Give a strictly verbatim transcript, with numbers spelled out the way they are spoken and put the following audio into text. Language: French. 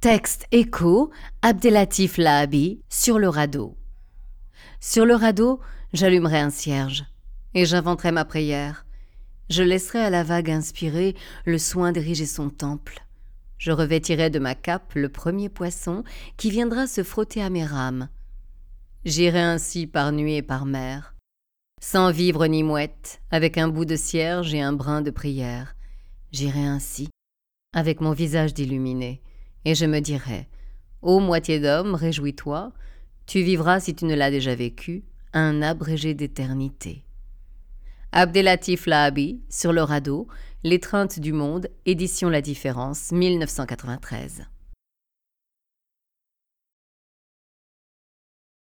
Texte écho, Abdelatif Lahabi, sur le radeau. Sur le radeau, j'allumerai un cierge, et j'inventerai ma prière. Je laisserai à la vague inspirée le soin d'ériger son temple. Je revêtirai de ma cape le premier poisson qui viendra se frotter à mes rames. J'irai ainsi par nuit et par mer, sans vivre ni mouette, avec un bout de cierge et un brin de prière. J'irai ainsi, avec mon visage d'illuminé, et je me dirai: ô moitié d'homme, réjouis-toi, tu vivras, si tu ne l'as déjà vécu, un abrégé d'éternité. Abdelatif Lahabi, sur le radeau, L'étreinte du monde, édition La Différence, mille neuf cent quatre-vingt-treize.